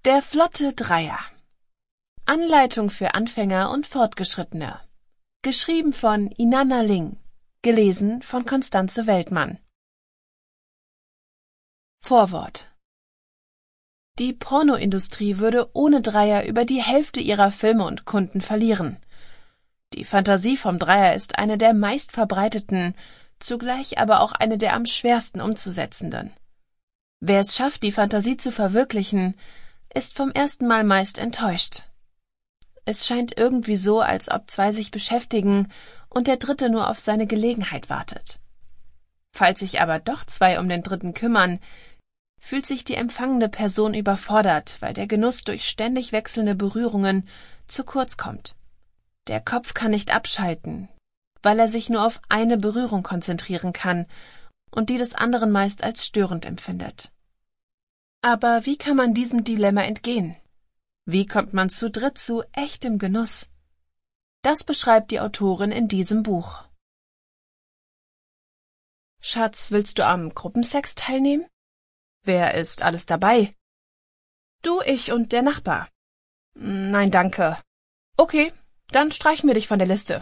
Der flotte Dreier. Anleitung für Anfänger und Fortgeschrittene. Geschrieben von Inanna Ling. Gelesen von Constanze Weltmann. Vorwort. Die Pornoindustrie würde ohne Dreier über die Hälfte ihrer Filme und Kunden verlieren. Die Fantasie vom Dreier ist eine der meistverbreiteten, zugleich aber auch eine der am schwersten umzusetzenden. Wer es schafft, die Fantasie zu verwirklichen, ist vom ersten Mal meist enttäuscht. Es scheint irgendwie so, als ob zwei sich beschäftigen und der Dritte nur auf seine Gelegenheit wartet. Falls sich aber doch zwei um den Dritten kümmern, fühlt sich die empfangende Person überfordert, weil der Genuss durch ständig wechselnde Berührungen zu kurz kommt. Der Kopf kann nicht abschalten, weil er sich nur auf eine Berührung konzentrieren kann und die des anderen meist als störend empfindet. Aber wie kann man diesem Dilemma entgehen? Wie kommt man zu dritt zu echtem Genuss? Das beschreibt die Autorin in diesem Buch. Schatz, willst du am Gruppensex teilnehmen? Wer ist alles dabei? Du, ich und der Nachbar. Nein, danke. Okay, dann streichen wir dich von der Liste.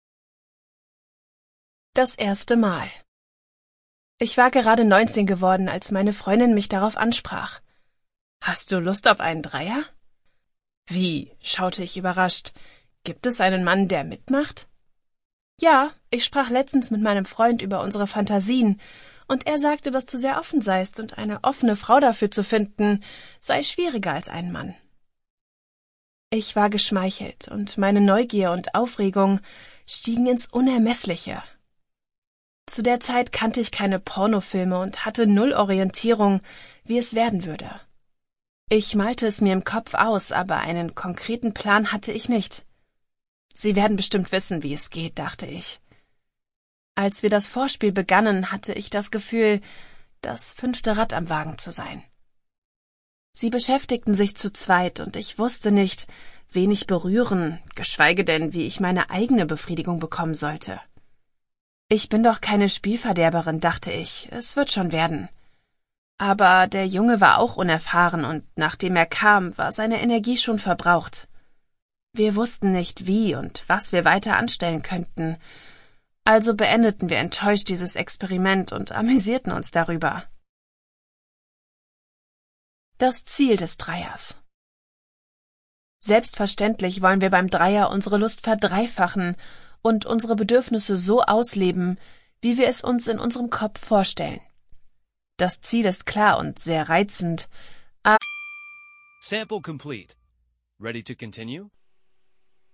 Das erste Mal. Ich war gerade 19 geworden, als meine Freundin mich darauf ansprach. Hast du Lust auf einen Dreier? Wie? Schaute ich überrascht. Gibt es einen Mann, der mitmacht? Ja, ich sprach letztens mit meinem Freund über unsere Fantasien, und er sagte, dass du sehr offen seist und eine offene Frau dafür zu finden, sei schwieriger als ein Mann. Ich war geschmeichelt, und meine Neugier und Aufregung stiegen ins Unermessliche. Zu der Zeit kannte ich keine Pornofilme und hatte null Orientierung, wie es werden würde. Ich malte es mir im Kopf aus, aber einen konkreten Plan hatte ich nicht. Sie werden bestimmt wissen, wie es geht, dachte ich. Als wir das Vorspiel begannen, hatte ich das Gefühl, das 5. Rad am Wagen zu sein. Sie beschäftigten sich zu zweit, und ich wusste nicht, wen ich berühren, geschweige denn, wie ich meine eigene Befriedigung bekommen sollte. Ich bin doch keine Spielverderberin, dachte ich, es wird schon werden. Aber der Junge war auch unerfahren, und nachdem er kam, war seine Energie schon verbraucht. Wir wussten nicht, wie und was wir weiter anstellen könnten, also beendeten wir enttäuscht dieses Experiment und amüsierten uns darüber. Das Ziel des Dreiers. Selbstverständlich wollen wir beim Dreier unsere Lust verdreifachen und unsere Bedürfnisse so ausleben, wie wir es uns in unserem Kopf vorstellen. Das Ziel ist klar und sehr reizend. Sample complete. Ready to continue?